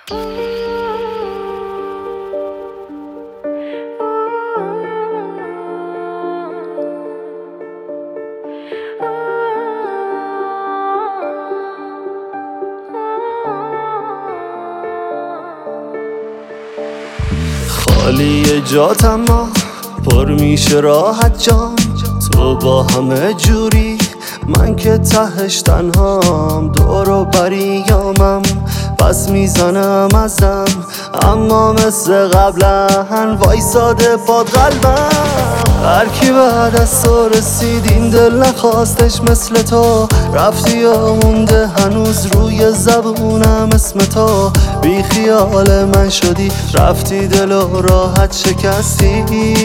خالی جات اما پر میشه راحت جان، تو با همه جوری من که تهش تنهام، دور و بریامم پس میزنم ازم، اما مثل قبلا وایساده پاد قلبم. هر کی بعد از تو رسید این دل نخواستش مثل تو، رفتی و مونده هنوز روی زبونم اسم تو، بی خیال من شدی رفتی دل و راحت شکستی.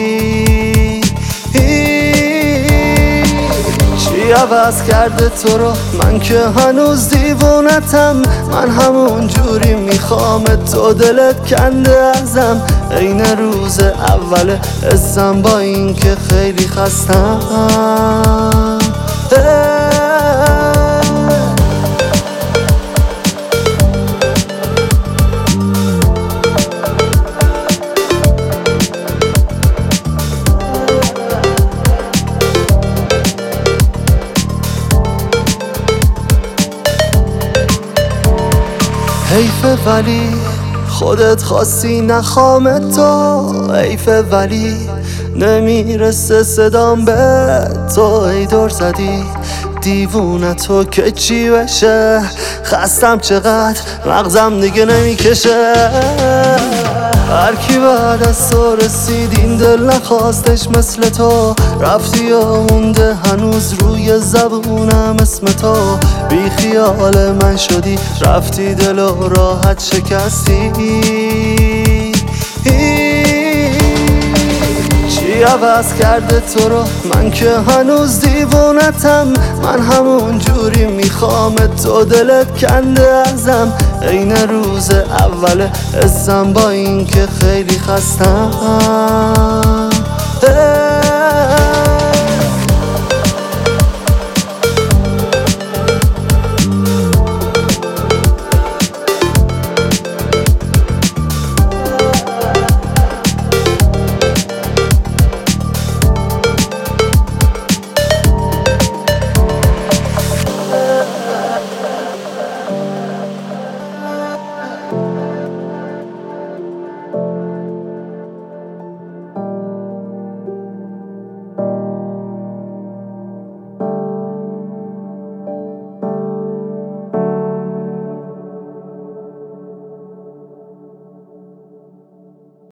چی عوض کرده تو رو من که هنوز دیوونتم، من همون جوری میخوام تو دلت کنده ازم، عین روز اول حسم با این که خیلی خستم. حیفه ولی خودت خواستی نخوام تو، حیفه ولی نمیرسه صدام به تو، ای دور زدی دیوونه تو که چی بشه، خستم چقدر مغزم دیگه نمیکشه. هر کی بعد از تو رسید این دل نخواستش مثل تو، رفتی و مونده هنوز روی زبونم اسم تو، بی خیال من شدی رفتی دل و راحت شکستی. چی عوض کرده تو رو من که هنوز دیوونتم، من همون جوری میخوام تو دلت کنده ازم، عین روز اول حسم با این که خیلی خستم.